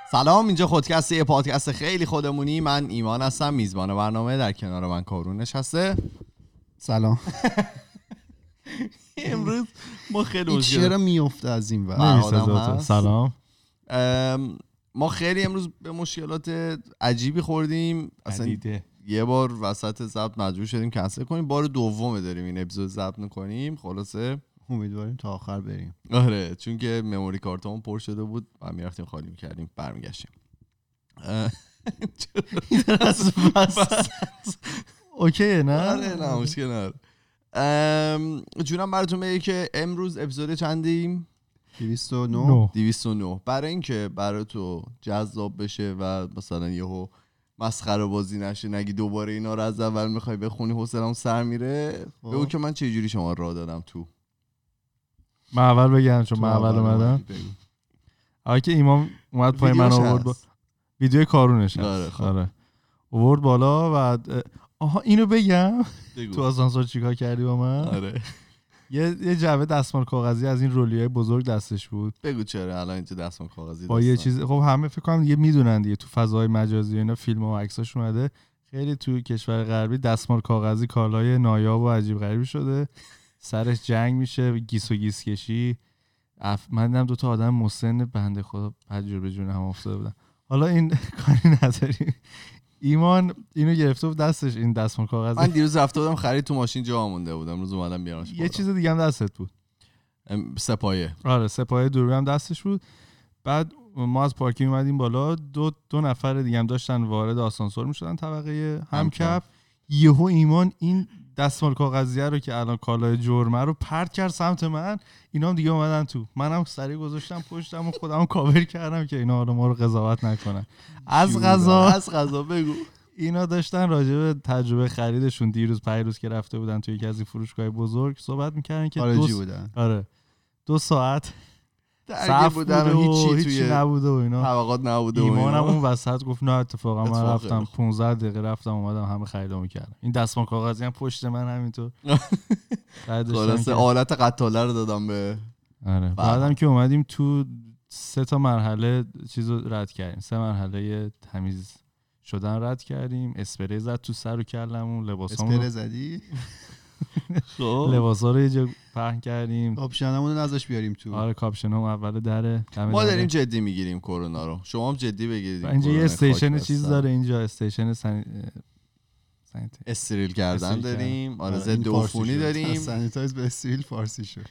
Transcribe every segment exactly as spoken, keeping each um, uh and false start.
سلام، اینجا خودکسته، یه پادکست خیلی خودمونی. من ایمان هستم، میزبان برنامه. در کنار من کارون نشسته. سلام. امروز ما خیلی این چرا میفته از این ور؟ سلام. ما خیلی امروز به مشکلات عجیبی خوردیم. اصلا عدیده. یه بار وسط ضبط مجبور شدیم کنسل کنیم. بار دومه داریم این اپیزود ضبط می‌کنیم. خلاصه امیدواریم تا آخر بریم. آره، چون که مموری کارتمون پر شده بود و میرفتیم خالی می‌کردیم، برمیگشتیم. اوکی نه؟ آره نه مشکل نداره. جونم براتون بگه که امروز اپیزود چندیم؟ دویست و نه. دویست و نه. برای اینکه برای تو جذاب بشه و مثلا یهو مسخره بازی نشه، نگی دوباره اینا رو از اول میخوای بخونی حوصله‌ام سر میره، بگو که من چه جوری شما راه دادم تو. من اول بگم چون من اول اومدم. آقا که ایمان اومد پای من آورد با ویدیو کارونش هست. آره خب. آره. آورد بالا و آها اینو بگم بگو. تو آسانسور چیکار کردی با من؟ آره. یه یه جعبه دستمال کاغذی از این رولیای بزرگ دستش بود. بگو چرا الان اینجا دستمال کاغذی با یه چیز. خب همه فکر کنم دیگه میدونن دیگه، تو فضای مجازی اینا فیلم و عکساش اومده. خیلی تو کشور غربی دستمال کاغذی کالای نایاب و عجیب غریبی شده. سرش جنگ میشه، گیس و گیس کشی. اف... من دیدم دو تا آدم مسن بنده خدا تجربه جون هم افتاده بودن. حالا این کاری نداریم. ایمان اینو گرفته بود دستش، این دستمال کاغذی. من دیروز رفته بودم خرید، تو ماشین جا مونده بودم، امروز اومدم بیارمش. یه چیز دیگه هم دستت بود. سپایه. آره سپایه دوربین هم دستش بود. بعد ما از پارکینگ اومدیم بالا، دو دو نفر دیگه هم داشتن وارد آسانسور میشدن طبقه همکف. یهو ایمان این دستمال کاغذیه رو که الان کالای جرمه رو پرت کرد سمت من. اینا هم دیگه اومدن تو. منم سریع گذاشتم پشتم و خودمو کاور کردم که اینا حالا ما رو قضاوت نکنن. از قضا از قضا بگو اینا داشتن راجع به تجربه خریدشون دیروز پیروز که رفته بودن توی یکی از این فروشگاه بزرگ صحبت می‌کردن که خارجی بودن. آره دو ساعت درگیر بودن و هیچی هیچی نبوده و اینا، طبقات نبوده و اینا. ایمانم اون وسط گفت نه اتفاقا من اتفاق رفتم پانزده دقیقه رفتم اومدم همه خریدامو کردم. این دستمال کاغذی هم پشت من همینطور. خلاصه آلت قتاله رو دادم به. آره بعدم که اومدیم تو سه تا مرحله چیزو رد کردیم، سه مرحله تمیز شدن رد کردیم. اسپری زد تو سر و کلمون، لباسامون اسپری زدی؟ خب لباسا رو یه جا پهن کردیم. کاپشنمون رو نذاش بیاریم تو. آره کاپشنم اول دره. ما داریم جدی میگیریم کرونا رو، شما هم جدی بگیرید. اینجا یه استیشن چیز داره، اینجا استیشن سن... سن... استریل کردن داریم. آره ضد عفونی داریم. سانیتایز به استریل فارسی شد.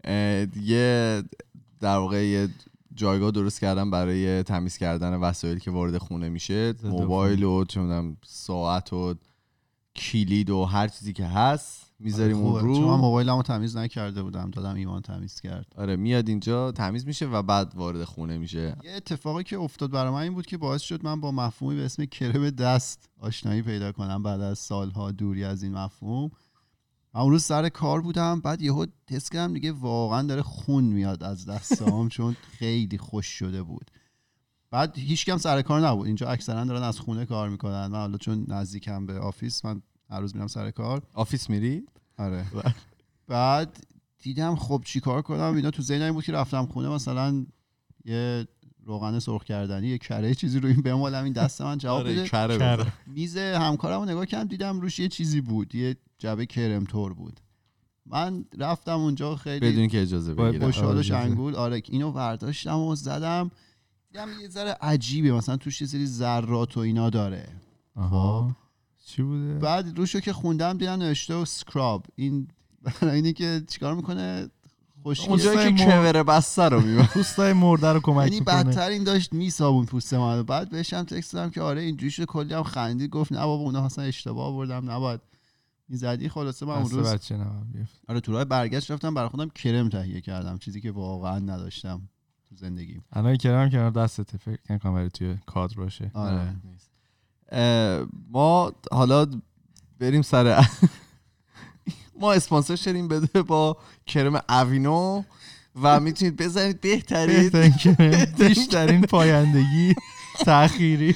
یه در واقع یه جایگاه درست کردن برای تمیز کردن وسایلی که وارد خونه میشه، موبایل و چه میدونم ساعت و کلید و هر چیزی که هست میذاریم اون رو. چون من موبایلمو تمیز نکرده بودم، دادم ایمان تمیز کرد. آره میاد اینجا تمیز میشه و بعد وارد خونه میشه. یه اتفاقی که افتاد برای من این بود که باعث شد من با مفهومی به اسم کرم دست آشنایی پیدا کنم بعد از سالها دوری از این مفهوم. من اون روز سر کار بودم، بعد یهو حس کردم دیگه واقعا داره خون میاد از دستام چون خیلی خوش شده بود. بعد هیچ کم سر کار نبود، اینجا اکثرا دارن از خونه کار میکنن. من حالا چون نزدیکم به آفیس، من هر روز میرم سر کار. آفیس میری؟ آره. بعد دیدم خب چیکار کنم، اینا تو ذهنم بود که رفتم خونه مثلا یه روغن سرخ کردنی، یه کره چیزی رو این بمالم این دست من جواب بده. کره. میز همکارمو نگاه کردم، دیدم روش یه چیزی بود، یه جعبه کرم تور بود. من رفتم اونجا خیلی بدون که اجازه بگیرم، خوشحال و شنگول آره اینو برداشتم و زدم. دیدم یه ذره عجیبه، مثلا توش یه سری ذرات و اینا داره. آها چی بوده؟ بعد روشو که خوندم دیدم نوشته و سکراب. این برای اینه که چیکار میکنه؟ خوشگل اونجا که کوره بسته رو میبره، پوستای مرده رو کمک یعنی میکنه. بدتر این داشت میسابون پوست من. بعد بهشم تکست دادم که آره اینجوری شده، کلی هم خندید، گفت نه بابا اونا اصلا اشتباه آوردم، نباید میزدی. خلاصه من اون روز آره تو راه برگشت رفتم برای خودم کرم تهیه کردم، چیزی که واقعا نداشتم تو زندگیم. الان کرم کنار دستت، فکر نکنم برای توی کادر باشه. آره ما حالا بریم سر ما اسپانسر شدیم بده با کرم اوینو و میتونید بزنید بهترین کرم، بیشترین پایندگی تأخیری.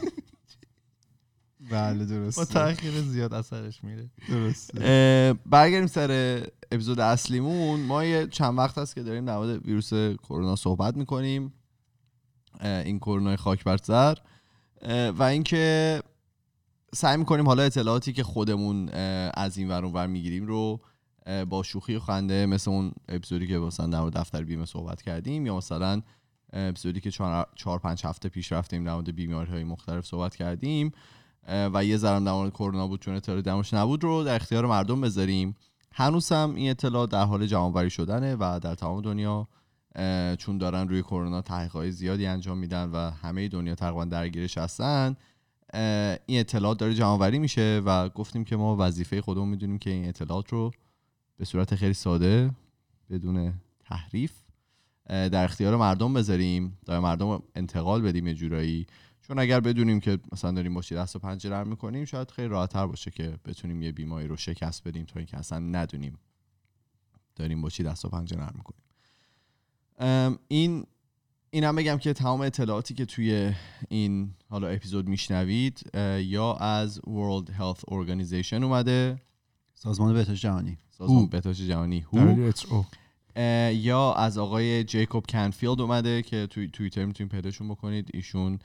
بله درسته، با تأخیر زیاد اثرش میره. درسته. برگردیم سر اپیزود اصلیمون. ما یه چند وقت هست که داریم در مورد ویروس کرونا صحبت میکنیم این کرونا خاک بر سر. و اینکه سعی میکنیم حالا اطلاعاتی که خودمون از این ور اون ور میگیریم رو با شوخی و خنده، مثل اون اپیزودی که مثلا در مورد دفتر بیمه صحبت کردیم، یا مثلا اپیزودی که چهار, چهار پنج هفته پیش رفتیم در مورد بیماری‌های مختلف صحبت کردیم و یه ذره در مورد کرونا بود چون اطلاعی درموش نبود، رو در اختیار مردم بذاریم. هنوز هم این اطلاع در حال جمع‌آوری شدنه و در تمام دنیا چون دارن روی کرونا تحقیقات زیادی انجام میدن و همه دنیا تقریبا درگیرش هستن، این اطلاعات داره جمع‌آوری میشه و گفتیم که ما وظیفه خودمون میدونیم که این اطلاعات رو به صورت خیلی ساده بدون تحریف در اختیار مردم بذاریم، در مردم انتقال بدیم یه جورایی. چون اگر بدونیم که مثلا داریم باشی دست و پنجه نرم میکنیم، شاید خیلی راحت‌تر باشه که بتونیم یه بیماری رو شکست بدیم تا اینکه اصلا ندونیم داریم باشی دست و پنجه نرم میکنیم. این اینم بگم که تمام اطلاعاتی که توی این حالا اپیزود میشنوید یا از World Health Organization اومده، سازمان بهداشت جهانی، سازمان بهداشت جهانی هو، یا از آقای جیکوب کنفیلد اومده که توی توییتر میتونید پیداشون بکنید. ایشون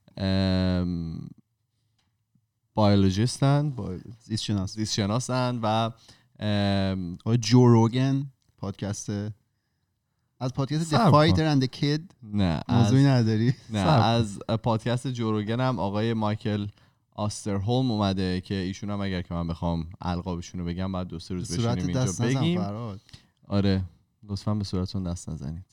بایولوژیستن، زیست شناس زیست شناسن و آقای جو روگن پادکست از پادکست The Fighter and the Kid نه موضوعی نداری؟ نه از پادکست جو روگن هم آقای مایکل آسترهولم اومده که ایشون هم اگر که من بخوام القابشون رو بگم بعد دو سه روز بشینیم اینجا بگیم. آره لطفاً به صورتون دست نزنید.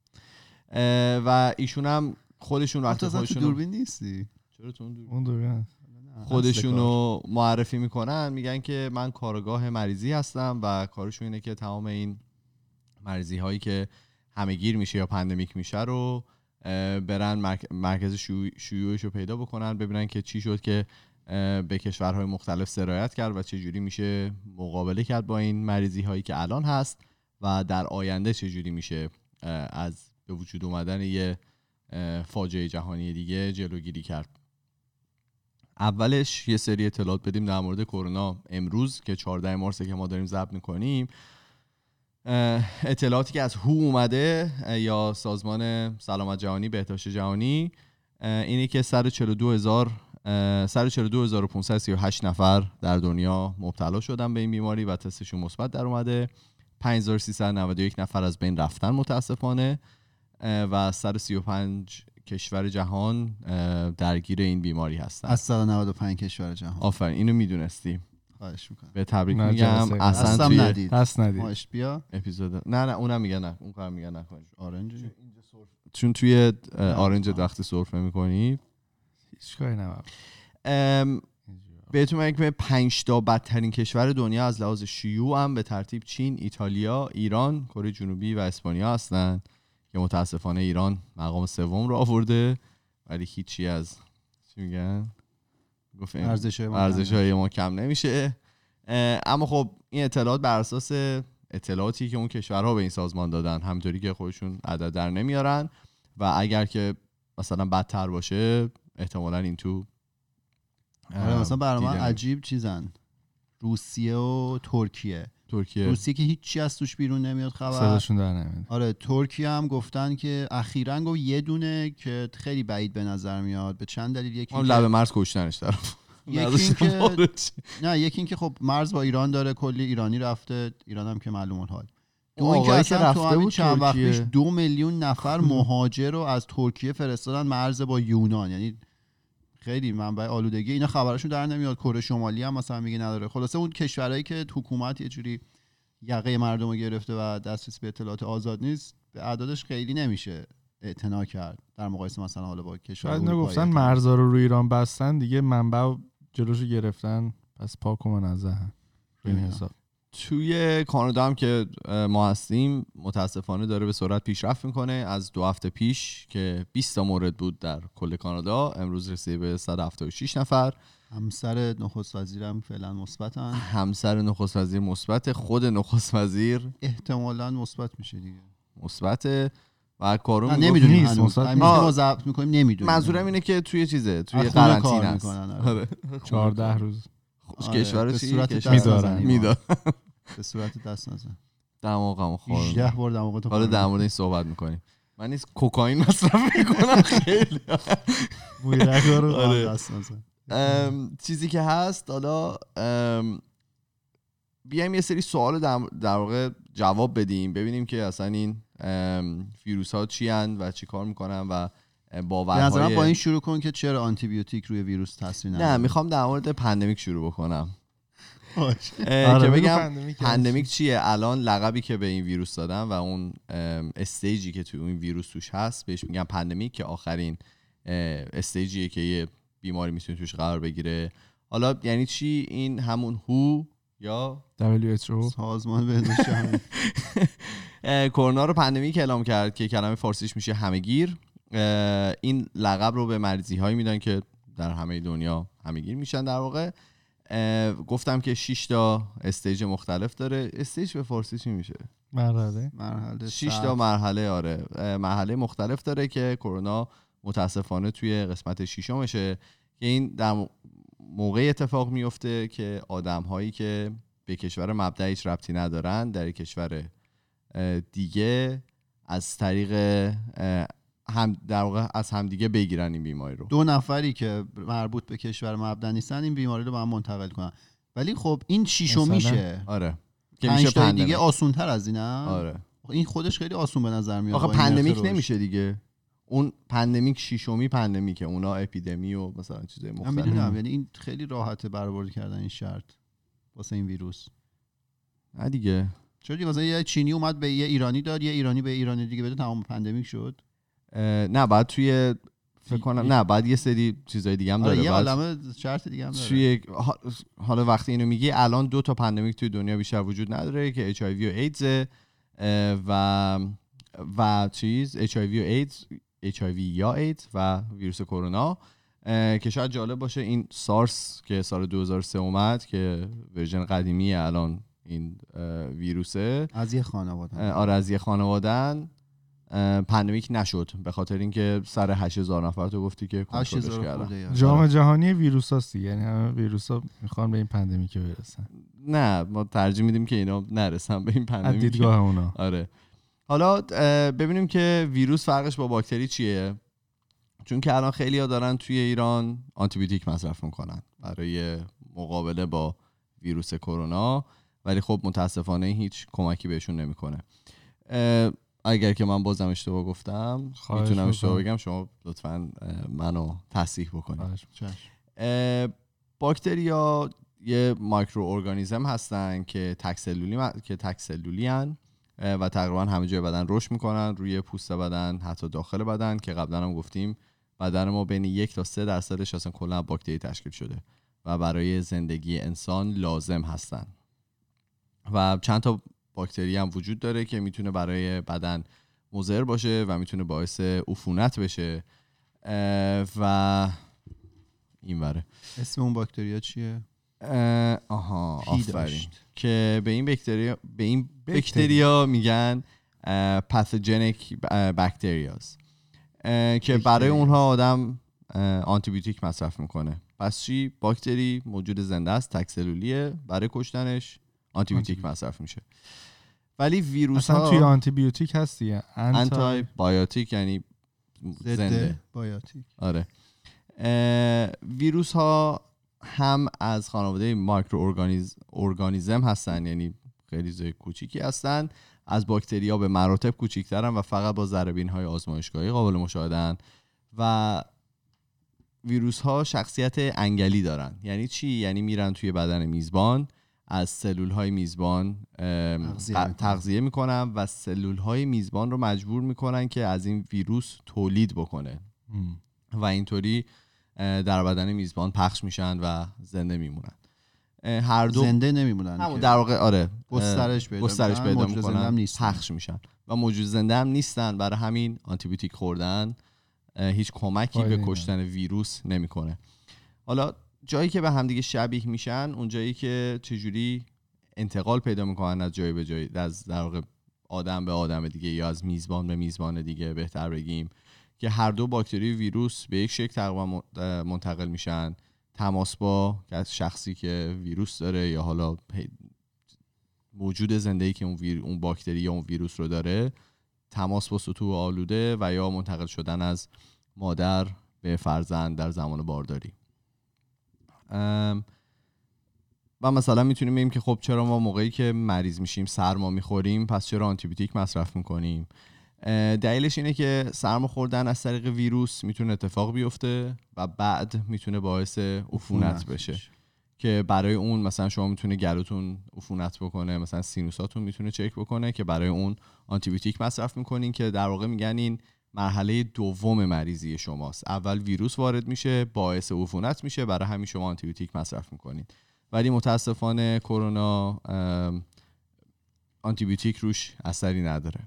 و ایشون هم خودشون وقتی خودشون دوربین نیستی؟ چرا تو اون دوربین خودشون رو معرفی میکنن، میگن که من کارگاه مریضی هستم و کارشون اینه که تمام این مریضی هایی که همه‌گیر میشه یا پندمیک میشه رو برن مرکز شیوعش رو پیدا بکنن، ببینن که چی شد که به کشورهای مختلف سرایت کرد و چه جوری میشه مقابله کرد با این مریضی هایی که الان هست و در آینده چه جوری میشه از به وجود اومدن یه فاجعه جهانی دیگه جلوگیری کرد. اولش یه سری اطلاعات بدیم در مورد کرونا. امروز که چهاردهم مارس که ما داریم ضبط میکنیم، اطلاعاتی که از هو اومده یا سازمان سلامت جهانی بهداشت جهانی اینه که صد و چهل و دو هزار صد و چهل و دو هزار و پانصد و سی و هشت نفر در دنیا مبتلا شدن به این بیماری و تستشون مثبت در اومده. پنج هزار و سیصد و نود و یک نفر از بین رفتن متاسفانه و صد و سی و پنج کشور جهان درگیر این بیماری هستن. از صد و نود و پنج کشور جهان. آفرین، اینو میدونستی. خواهش میکنم. به تبریک میگم. اصلا توی ندید. دست ندید. ماش بیا. اپیزود نه نه اونم میگن نه، اون کارم میگن نکن. آرنج چون توی آرنج وقتی سرفه میکنی هیچ کاری نمی‌کنه. بهتون میگم که پنج تا بدترین کشور دنیا از لحاظ شیوع هم به ترتیب چین، ایتالیا، ایران، کره جنوبی و اسپانیا هستن که متاسفانه ایران مقام سوم رو آورده ولی هیچی از چی میگن گفتم ارزش‌های ما کم نمیشه. اما خب این اطلاعات بر اساس اطلاعاتی که اون کشورها به این سازمان دادن، همونطوری که خودشون عدد در نمیارن و اگر که مثلا بدتر باشه احتمالاً این تو آره مثلا برای من عجیب چیزن روسیه و ترکیه. ترکیه روسیه که هیچی از توش بیرون نمیاد خبر. صداشون در نمیاد. آره ترکیه هم گفتن که اخیراً گفت یه دونه که خیلی بعید به نظر میاد به چند دلیل. یکی اون لب مرز کشتنش طرف. یکی این که نه یکی این که خب مرز با ایران داره، کلی ایرانی رفته ایران هم که معلوم الحال. دو این که اصلا تو همین چند وقت پیش دو میلیون نفر مهاجر رو از ترکیه فرستادن مرز با یونان. یعنی خیلی منبع آلودگی اینا خبرشون در نمیاد. کره شمالی هم مثلا میگه نداره. خلاصه اون کشورهایی که حکومت یه جوری یقه مردم رو گرفته و دسترسی به اطلاعات آزاد نیست، به اعدادش خیلی نمیشه اعتنا کرد در مقایسه مثلا حالا با کشور اروپایی. شاید نگفتن مرزا رو روی ایران بستن دیگه، منبع جلوشو گرفتن، پس پاک و منزهن روی این حساب. توی کانادا هم که ما هستیم متاسفانه داره به سرعت پیشرفت میکنه. از دو هفته پیش که بیست تا مورد بود در کل کانادا، امروز رسیده به صد و هفتاد و شش نفر. همسر نخست وزیرم فعلا مثبتن. همسر نخست وزیر مثبت، خود نخست وزیر احتمالاً مثبت میشه دیگه. مثبت و کارو نمیدونیم هنوز. ما ضبط میکنیم نمیدونیم. منظورم اینه که توی چیزه توی قرنطینه است. آره. چهارده روز. کشور چی؟ میدارن میدارن. به صورت دست نزن. دماغمو خورد. هجده بار دماغتو. حالا در مورد این صحبت میکنیم. من نیست کوکائین مصرف میکنم خیلی. موی رگا رو آره. دست نزن. ام، چیزی که هست حالا ام، بیایم یه سری سوال در در واقع جواب بدیم، ببینیم که اصلا این ویروس ها چی هستند و چی کار میکنن و به باورهای. نظرم با این شروع کن که چرا آنتی بیوتیک روی ویروس تاثیر نداره. نه میخوام در مورد پندمیک شروع بکنم. باشه. آره، که بگو بگم پندمیک پندمیک چیه. الان لقبی که به این ویروس دادن و اون ام، استیجی که تو این ویروس توش هست بهش میگن پندمیک، که آخرین اه، استیجیه که یه بیماری میتونه توش قرار بگیره. حالا یعنی چی؟ این همون هو یا دبلیو اچ او سازمان بهداشت جهانی اه، کرونا رو پندمیک اعلام کرد که کلمه فارسیش میشه همهگیر. اه، این لقب رو به مریضی هایی میدن که در همه دنیا همهگیر میشن. در واقع اه، گفتم که شش تا استیج مختلف داره. استیج به فارسی چی میشه؟ مرحله مرحله شش تا مرحله. آره اه، مرحله مختلف داره که کرونا متاسفانه توی قسمت ششمشه، که این در موقع اتفاق میفته که آدم هایی که به کشور مبدأ هیچ ربطی ندارن در کشور دیگه از طریق هم در واقع از همدیگه بگیرن این بیماری رو. دو نفری که مربوط به کشور مبدأ نیستن این بیماری رو به هم منتقل کنن. ولی خب این شیشو میشه. آره که پنج میشه تا پندمیک دیگه آسون‌تر از اینه. آره این خودش خیلی آسون به نظر میاد. آخه پندمیک نمیشه دیگه. اون پندمیک شیشمی پندمیکه، اونا اپیدمی و مثلا چیزای من مختلف. میدونم، یعنی این خیلی راحته برآورد کردن این شرط واسه این ویروس. نه دیگه. چرا دیگه مثلا یه چینی اومد به یه ایرانی داد، یه ایرانی به ایرانی دیگه بده، تمام پندمیک شد. نه بعد توی فکر کنم نه بعد یه سری چیزای دیگه هم آره داره. یه بعد عالمه شرط دیگه هم داره. توی حالا وقتی اینو میگی الان دو تا پندمیک توی دنیا بیشتر وجود نداره که اچ آی وی و ایدز و و چیز اچ آی وی و ایدز اچ آی وی یا ایدز و ویروس کرونا، که شاید جالب باشه این سارس که سال دو هزار و سه اومد که ورژن قدیمی الان این ویروسه از یه خانواده. آره از یه خانوادن پندمیک نشد به خاطر اینکه سر هشت هزار نفر تو گفتی که کنترلش کردن. جام جهانی ویروس هست دیگه، یعنی همه ویروس ها میخوان به این پندمیک برسن. نه ما ترجیح میدیم که اینا نرسن به این پندمیک. دیدگاه اونا. آره حالا ببینیم که ویروس فرقش با باکتری چیه، چون که الان خیلی ها دارن توی ایران آنتی بیوتیک مصرف میکنن برای مقابله با ویروس کرونا، ولی خب متاسفانه هیچ کمکی بهشون نمیکنه. اگر که من بازم اشتباه گفتم میتونم اشتباه بگم، شما لطفاً منو تصحیح بکنید. باکتریا یه مایکرو ارگانیسم هستن که تک سلولی م... که تک سلولی هن و تقریبا همه جای بدن رشد میکنن، روی پوست بدن، حتی داخل بدن، که قبلا هم گفتیم بدن ما بین یک تا سه درصدش اصلا کلا باکتری تشکیل شده و برای زندگی انسان لازم هستن. و چند تا باکتری هم وجود داره که میتونه برای بدن مضر باشه و میتونه باعث عفونت بشه. و این وره اسم اون باکتریا چیه؟ آها آفرین، که به این باکتریا به این باکتریا میگن پاتوژنیک باکتریاز، که برای اونها آدم آنتی بیوتیک مصرف میکنه. پس چی؟ باکتری موجود زنده است، تک سلولیه، برای کشتنش آنتی بیوتیک مصرف میشه. ولی ویروس ها توی آنتی بیوتیک هست دیگه، آنتی بایوتیک یعنی زنده بایوتیک. آره. ویروس ها هم از خانواده مایکرو ارگانیز... ارگانیزم هستن، یعنی خیلی زای کوچیکی هستن، از باکتریا به مراتب کوچیک‌ترن و فقط با ذره‌بین های آزمایشگاهی قابل مشاهده‌اند. و ویروس ها شخصیت انگلی دارن. یعنی چی؟ یعنی میرن توی بدن میزبان، از سلول های میزبان تغذیه میکنن و سلول های میزبان رو مجبور میکنن که از این ویروس تولید بکنه ام. و اینطوری در بدن میزبان پخش میشن و زنده میمونن. هر دو زنده نمیمونن در واقع آره گسترش پیدا گسترش پیدا میکنن، نیستن. پخش میشن و موجود زنده هم نیستن. برای همین آنتی بیوتیک خوردن هیچ کمکی به کشتن ویروس نمیکنه. حالا جایی که به همدیگه شبیه میشن، اون جایی که چجوری انتقال پیدا میکنن از جای به جای، از در واقع آدم به آدم دیگه یا از میزبان به میزبان دیگه بهتر بگیم، که هر دو باکتری ویروس به یک شکل تقریبا منتقل میشن. تماس با شخصی که ویروس داره یا حالا موجود زنده‌ای که اون ویر... اون باکتری یا اون ویروس رو داره تماس با سطوح آلوده و یا منتقل شدن از مادر به فرزند در زمان بارداری. و مثلا میتونیم بگیم که خب چرا ما موقعی که مریض میشیم سرما میخوریم پس چرا آنتیبیوتیک مصرف میکنیم؟ دلیلش اینه که سرما خوردن از طریق ویروس میتونه اتفاق بیفته و بعد میتونه باعث عفونت بشه بشه که برای اون مثلا شما میتونه گلوتون عفونت بکنه، مثلا سینوساتون میتونه چک بکنه که برای اون آنتیبیوتیک مصرف میکنین که در واقع میگن این مرحله دوم مریضی شماست. اول ویروس وارد میشه باعث عفونت میشه، برای همین شما آنتیبیوتیک مصرف میکنین. ولی متاسفانه کرونا آنتیبیوتیک روش اثری نداره.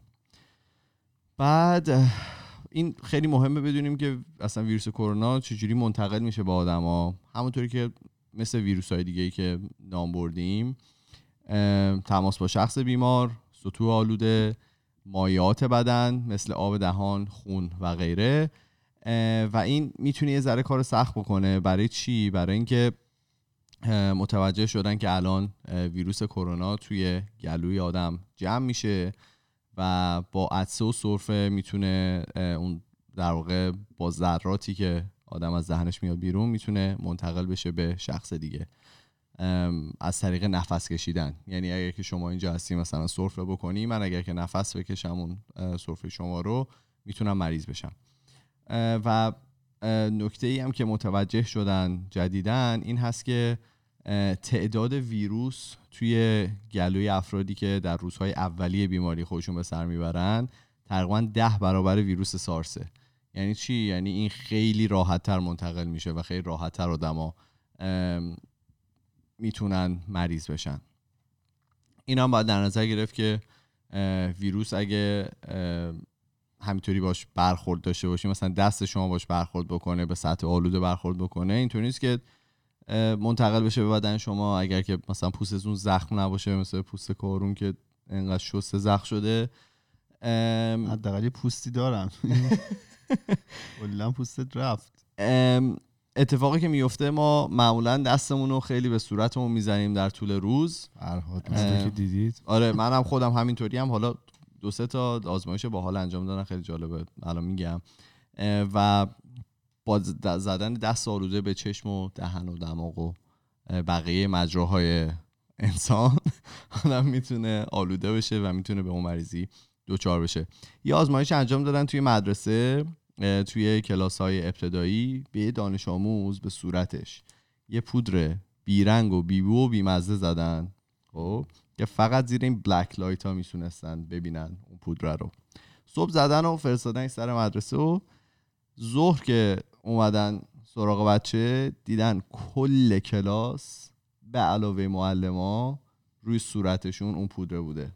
بعد این خیلی مهمه بدونیم که اصلا ویروس کرونا چجوری منتقل میشه با آدما. همونطوری که مثل ویروس‌های دیگه‌ای که نام بردیم، تماس با شخص بیمار، سطوح آلوده، مایعات بدن مثل آب دهان، خون و غیره. و این میتونه یه ذره کار سخت بکنه. برای چی؟ برای اینکه متوجه شدن که الان ویروس کرونا توی گلوی آدم جمع میشه و با عطسه و سرفه میتونه اون در واقع با ذراتی که آدم از دهنش میاد بیرون میتونه منتقل بشه به شخص دیگه از طریق نفس کشیدن. یعنی اگر که شما اینجا هستی مثلا سرفه بکنی، من اگر که نفس بکشم اون سرفه شما رو میتونم مریض بشم. و نکته ای هم که متوجه شدن جدیدن این هست که تعداد ویروس توی گلوی افرادی که در روزهای اولیه بیماری خودشون به سر میبرن تقریبا ده برابر ویروس سارسه. یعنی چی؟ یعنی این خیلی راحت‌تر منتقل میشه و خیلی راحت‌تر آدما میتونن مریض بشن. این هم باید در نظر گرفت که ویروس اگه همینطوری باش برخورد داشته باشی، مثلا دست شما باش برخورد بکنه، به سطح آلوده برخورد بکنه، اینطوری نیست که منتقل بشه به بدن شما. اگر که مثلا پوستتون زخم نباشه، مثل پوست کارون که انقدر شسته زخم شده، حداقل پوستی دارم کلا پوستت رفت. اتفاقی که میفته ما معمولا دستمون رو خیلی به صورتمون میزنیم در طول روز. فرهاد که دیدید. آره منم خودم همینطوری هم. حالا دو سه تا آزمایش باحال انجام دادن، خیلی جالبه الان میگم. و با زدن دست آلوده به چشم و دهن و دماغ و بقیه مجراهای انسان آدم میتونه آلوده بشه و میتونه به اون مریضی دچار بشه. یه آزمایش انجام دادن توی مدرسه، توی کلاس‌های ابتدایی، به دانش آموز به صورتش یه پودر بیرنگ و بیبو و بیمزه زدن، خب که فقط زیر این بلک لایت ها میتونستن ببینن اون پودر رو. صبح زدن و فرستادن سر مدرسه و ظهر که اومدن سراغ بچه دیدن کل کلاس به علاوه معلما روی صورتشون اون پودر بوده.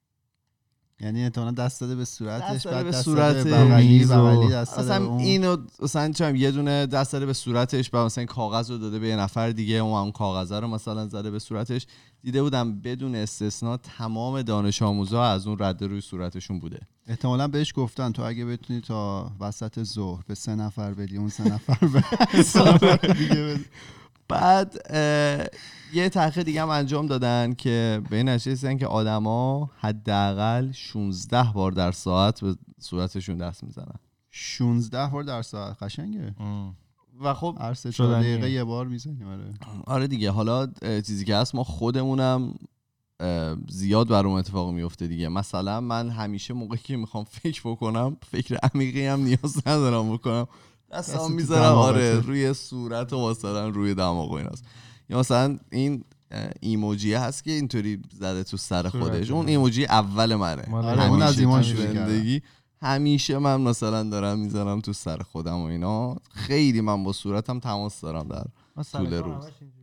یعنی احتمالاً دست داده به صورتش، دست بعد به دست صورت داده به بغلی میز و- بغلی دست داده به مثلا اون. اینو مثلا چم یه دونه دست داده به صورتش، بعد مثلا این کاغذ رو داده به یه نفر دیگه، اون اون کاغذ رو مثلا زده به صورتش. دیده بودم بدون استثنا تمام دانش آموزا از اون رده روی صورتشون بوده. احتمالاً بهش گفتن تو اگه بتونی تا وسط ظهر به سه نفر بدی، اون سه نفر به سه نفر دیگه بدی. بعد یه تحقیق دیگه هم انجام دادن که به این نتیجه رسیدن که آدما حداقل شانزده بار در ساعت به صورتشون دست میزنن. شانزده بار در ساعت قشنگه. و خب هر سه شدنیه. چهار دقیقه یه بار میزنیم. آره آره دیگه. حالا چیزی که هست ما خودمونم زیاد برام اتفاق میفته دیگه. مثلا من همیشه موقعی که میخوام فکر بکنم، فکر عمیقی هم نیاز ندارم بکنم، دستم میذارم آره روی صورت و مثلا روی دماغ و ایناست. یا مثلا این ایموجی هست که اینطوری زده تو سر خودش، اون ایموجی اول منه. آره اون از ایمان شروع زندگی همیشه من مثلا دارم میذارم تو سر خودم و اینا. خیلی من با صورتم تماس دارم در طول روز.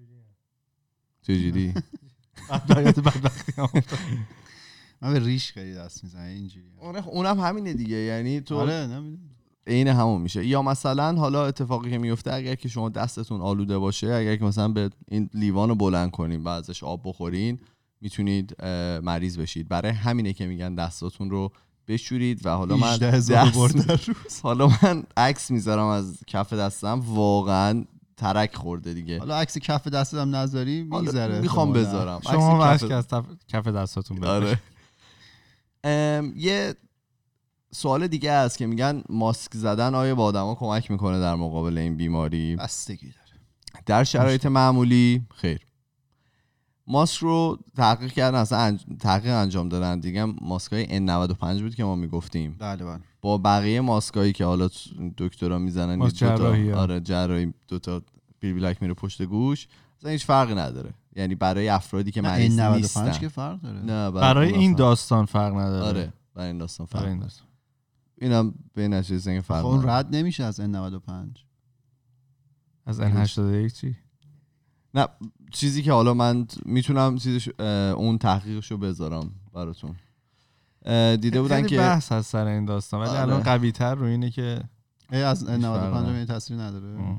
چجوری؟ بدبختی بدبختی هم افتاد. من به ریش خیلی دست میزنم اینجوری. آره اونم همینه دیگه. یعنی تو آره نمیدونم عین همون میشه. یا مثلا حالا اتفاقی که میفته اگر که شما دستتون آلوده باشه، اگر که مثلا به این لیوان رو بلند کنین و ازش آب بخورین میتونید مریض بشید. برای همینه که میگن دستاتون رو بشورید. و حالا من دست حالا من عکس میذارم از کف دستم، واقعا ترک خورده دیگه. حالا عکس کف دستم نذاری میذاره. میخوام بذارم شما عکس کف دستاتون بذارید. آره. یه سوال دیگه هست که میگن ماسک زدن آیا به آدما کمک میکنه در مقابل این بیماری؟ بستگی داره. در شرایط معمولی خیر. ماسک رو تحقیق کردن، اصلا انج... تحقیق انجام دادن دیگه. ماسکای ان نود و پنج بود که ما میگفتیم. بله بله. با بقیه ماسکایی که حالا دکترا میزنن ماسک جراحی، آره جراحی، دو تا بیل بلک میره پشت گوش، اصلا هیچ فرقی نداره. یعنی برای افرادی که مریض نیستن که فرق داره. نه برای, برای این داستان فرق نداره. آره برای این داستان فرق برای این داستان. اینم به نتیجه فرق خب اون رد نمیشه از ان نود و پنج. از ان هشتاد و یک چی؟ نه چیزی که حالا من میتونم چیزش اون تحقیقشو بذارم براتون. دیده بودن که بحث هست سر این داستان، ولی الان قوی تر رو اینه که از ان نود و پنج تاثیر نداره.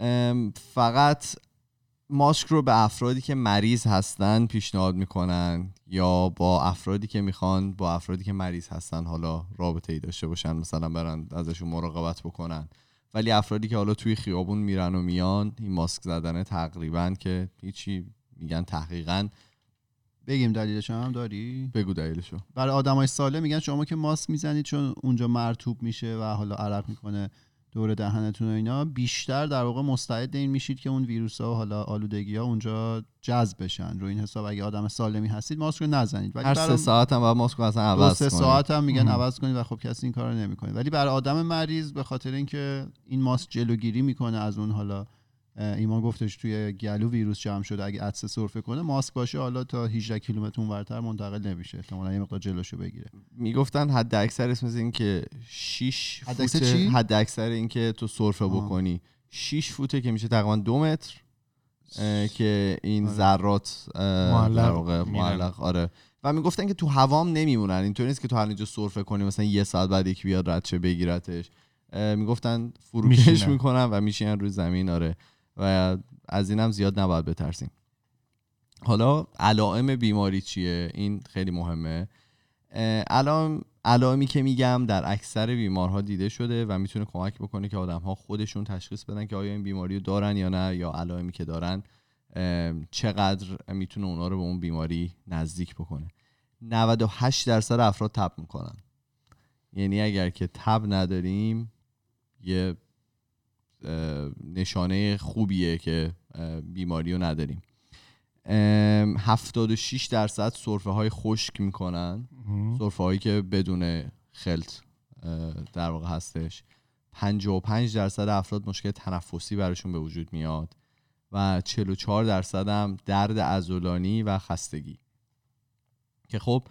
فقط ماسک رو به افرادی که مریض هستن پیشنهاد میکنن یا با افرادی که میخوان با افرادی که مریض هستن حالا رابطه ای داشته باشن، مثلا برن ازشون مراقبت بکنن. ولی افرادی که حالا توی خیابون میرن و میان، این ماسک زدن تقریبا که هیچی میگن تحقیقا. بگیم دلیلش هم داری؟ بگو دلیلشو. برای آدمای سالم میگن شما که ماسک میزنید چون اونجا مرطوب میشه و حالا عرق میکنه دور دهنتون و اینا، بیشتر در واقع مستعد این میشید که اون ویروس‌ها و حالا آلودگی‌ها اونجا جذب بشن. رو این حساب اگه آدم سالمی هستید ماسک رو نزنید. ولی هر سه ساعت هم باید ماسک رو اصلا عوض کنید. سه ساعت هم میگن عوض کنید و خب کسی این کارو نمیکنه. ولی برای آدم مریض به خاطر اینکه این ماسک جلوگیری میکنه از اون، حالا ایمان گفتش توی گلو ویروس جمع شده، اگه عطسه سرفه کنه ماسک باشه حالا تا هجده کیلومتر اونورتر منتقل نمیشه، احتمالاً یه مقدار جلوشو بگیره. میگفتن حد اکثر اسم این که شش حد فوت، چی؟ حد اکثر این که تو سرفه بکنی شش فوته که میشه تقریبا دو متر که این ذرات در واقع معلق. آره و میگفتن که تو هوام نمیمونن، اینطوری نیست که تو هر اینجا سرفه کنی مثلا یه ساعت بعد یکی بیاد رد شه بگیرتش. میگفتن فروکش میکنن و میشینن روی زمین. آره و از اینم زیاد نباید بترسیم. حالا علائم بیماری چیه؟ این خیلی مهمه. علائم علائمی که میگم در اکثر بیمارها دیده شده و میتونه کمک بکنه که آدم‌ها خودشون تشخیص بدن که آیا این بیماری رو دارن یا نه، یا علائمی که دارن چقدر میتونه اونا رو به اون بیماری نزدیک بکنه. نود و هشت درصد افراد تب میکنن. یعنی اگر که تب نداریم یه نشانه خوبیه که بیماری رو نداریم. هفتاد و شش درصد سرفه های خشک میکنن، سرفه هایی که بدون خلط در واقع هستش. پنجاه و پنج درصد افراد مشکل تنفسی براشون به وجود میاد و چهل و چهار درصد هم درد عضلانی و خستگی. که خب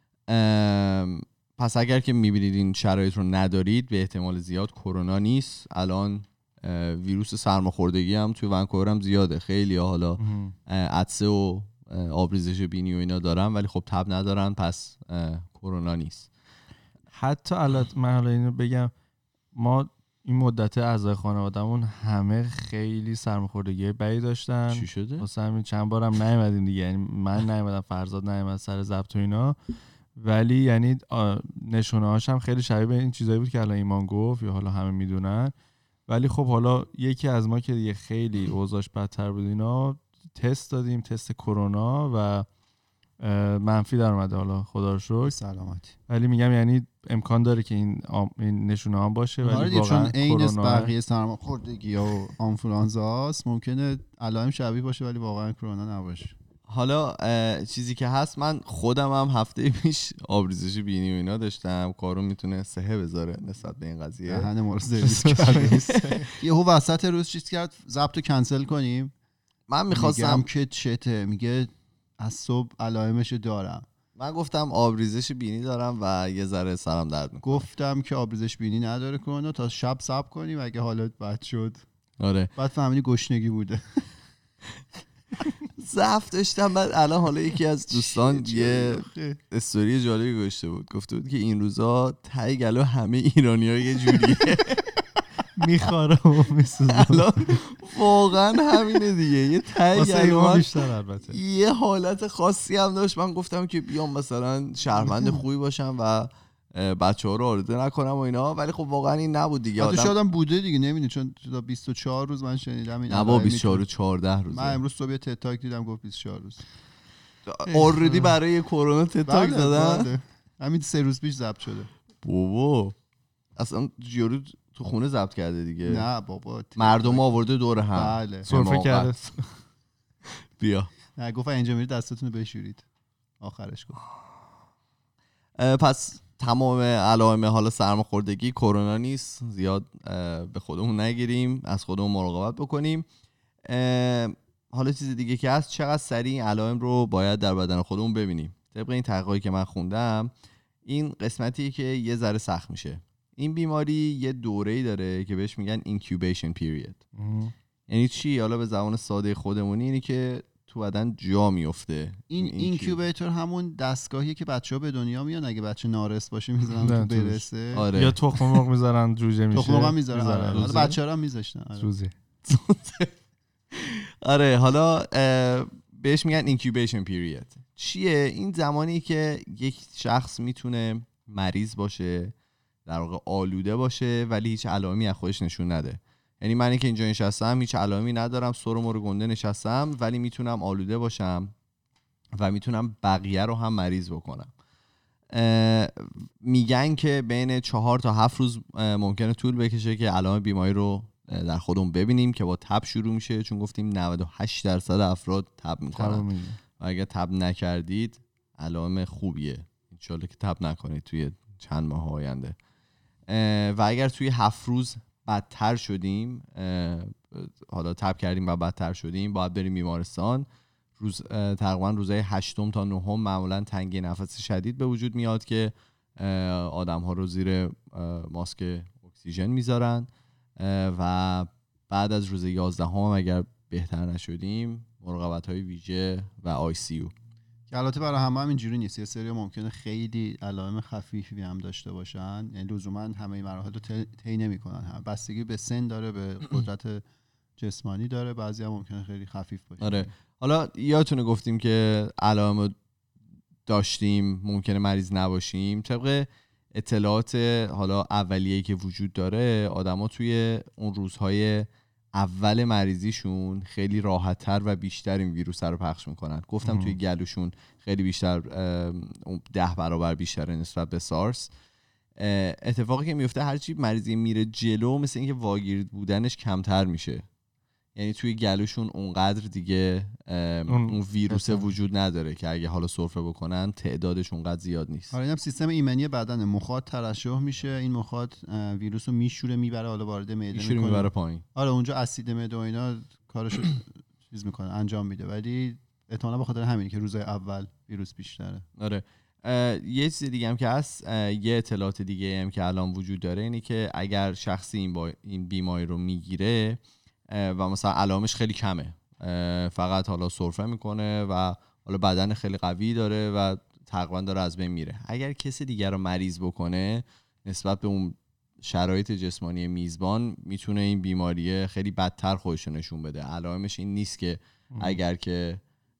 پس اگر که میبینید این شرایط رو ندارید به احتمال زیاد کرونا نیست. الان ویروس سرماخوردگی هم توی ونکوور هم زیاده. خیلی ها حالا عطسه و آبریزش بینی و اینا دارن ولی خب تب ندارن، پس کرونا نیست. حتی البته من حالا اینو بگم، ما این مدت اعضای خانوادهمون همه خیلی سرماخوردگی بدی داشتن. چی شده؟ واسه همین چند بارم نیومدیم دیگه، یعنی من نیومدم، فرزاد نیومد سر ضبط و اینا، ولی یعنی نشونه هاش هم خیلی شبیه به این چیزایی بود که الان ایمان گفت یا حالا همه میدونن. ولی خب حالا یکی از ما که دیگه خیلی اوضاعش بدتر بود اینا، تست دادیم، تست کرونا و منفی در اومده، حالا خدا رو شکر سلامتی. ولی میگم یعنی امکان داره که این این نشونه هم باشه، ولی واقعا چون عین کرونا بقیه سرماخوردگی و آنفولانزا است، ممکنه علائم شبیه باشه ولی واقعا کرونا نباشه. حالا چیزی که هست، من خودم هم هفته پیش آبریزش بینی و اینا داشتم. کارون میتونه سهه بذاره نسبت به این قضیه. دهن ما رو سرویس کرد. یهو وسط روز چیز کرد ضبطو کنسل کنیم. من میخواستم میگم که چته، میگه از صبح علائمشو دارم. من گفتم آبریزش بینی دارم و یه ذره سرم درد میکنه. گفتم که آبریزش بینی نداره کرونا، تا شب صبر کنیم اگه حالت بد شد. آره بعد فهمیدی گشنگی بوده. ضعف داشتم. بعد الان حالا یکی از دوستان یه استوری جالبی گذاشته بود، گفته بود که این روزا ته گلو همه ایرانی‌ها یه جوریه میخواره و میسوزه. الان واقعا همینه دیگه، یه ته گلو بیشتر البته یه حالت خاصی هم داشت. من گفتم که بیام مثلا شهروند خوبی باشم و بچه‌ها رو آلوده نکنم و اینا، ولی خب واقعا این نبود دیگه. آدم شاید هم بوده دیگه، نمیدونی، چون تا بیست و چهار روز من شنیدم این. نه با بیست و چهار و چهارده روز. من امروز صبح تد تاک دیدم گفت بیست و چهار روز. اوردی برای کرونا تد تاک دادن. همین سه روز پیش ضبط شده. بابا اصلا یارو تو خونه ضبط کرده دیگه. نه بابا مردم آورده دور هم. بله سرفه کرده. بیا نه گفت اینجا میرید دستتون رو بشورید آخرش گفت. پس تمام علائم حالا سرماخوردگی کرونا نیست، زیاد به خودمون نگیریم، از خودمون مراقبت بکنیم. حالا چیز دیگه که هست، چقدر سریع علائم رو باید در بدن خودمون ببینیم. طبق این تحقیقاتی که من خوندم این قسمتی که یه ذره سخت میشه. این بیماری یه دوره‌ای داره که بهش میگن incubation period. یعنی چی؟ حالا به زبان ساده خودمونی اینی که تو بدن جا میفته. این اینکیوبیتور همون دستگاهیه که بچه‌ها به دنیا میان اگه بچه نارس باشه میذارن تو برسه. آره. یا تخم مرغ میذارن جوجه میشه. تخم مرغ هم میذارن. آره. حالا بچه‌ها هم میذاشتن. آره. جوجه. آره حالا بهش میگن incubation period. چیه؟ این زمانی که یک شخص میتونه مریض باشه، در واقع آلوده باشه، ولی هیچ علائمی از خودش نشون نده. یعنی من که اینجا نشستم هیچ علائمی ندارم، سر و مر گنده نشستم، ولی میتونم آلوده باشم و میتونم بقیه رو هم مریض بکنم. میگن که بین چهار تا هفت روز ممکنه طول بکشه که علائم بیماری رو در خودمون ببینیم که با تب شروع میشه، چون گفتیم نود و هشت درصد افراد تب میکنن و اگر تب نکردید علائم خوبیه، انشالله که تب نکنید توی چند ماه آینده. و اگر توی هفت روز بدتر شدیم، حالا تب کردیم و بدتر شدیم، باید بریم بیمارستان. روز تقریبا روزهای هشتم تا نهم معمولا تنگی نفس شدید به وجود میاد که آدم ها رو زیر ماسک اکسیژن میذارن و بعد از روز یازدهم اگر بهتر نشدیم مراقبت های ویژه و آی سی یو. که البته برای همه هم اینجوری نیست، یه سری ممکنه خیلی علائم خفیفی هم داشته باشن، یعنی لزوما همه مراحل رو طی نمی‌کنن، بستگی به سن داره، به قدرت جسمانی داره، بعضی هم ممکنه خیلی خفیف باشه. آره حالا یادتونه گفتیم که علائم داشتیم ممکنه مریض نباشیم. طبق اطلاعات حالا اولیه‌ای که وجود داره، آدما توی اون روزهای اول مریضیشون خیلی راحت‌تر و بیشتر این ویروس رو پخش میکنن. گفتم ام. توی گلوشون خیلی بیشتر، ده برابر بیشتره نسبت به سارس. اتفاقی که میفته هرچی مریضی میره جلو، مثل اینکه واگیر بودنش کمتر میشه. یعنی توی گلوشون اونقدر دیگه اون ویروس وجود نداره که اگه حالا سرفه بکنن تعدادش اونقدر زیاد نیست. آره اینم سیستم ایمنی بدن، مخاط ترشح میشه، این مخاط ویروس رو میشوره میبره، حالا وارد معده میکنه، میبره پایین. آره اونجا اسید معده و اینا کارشو چیز میکنه، انجام میده، ولی احتمالاً به خاطر همین که روزهای اول ویروس بیشتره. آره یه چیز دیگه هم که هست، یه اطلاعات دیگه هم که الان وجود داره اینه که اگر شخصی این, با این بیماری رو میگیره و مثلا علائمش خیلی کمه، فقط حالا سرفه میکنه و حالا بدن خیلی قوی داره و تقریبا داره از بین میره، اگر کسی دیگر رو مریض بکنه نسبت به اون شرایط جسمانی میزبان میتونه این بیماری خیلی بدتر خودش نشون بده. علائمش این نیست که اگر که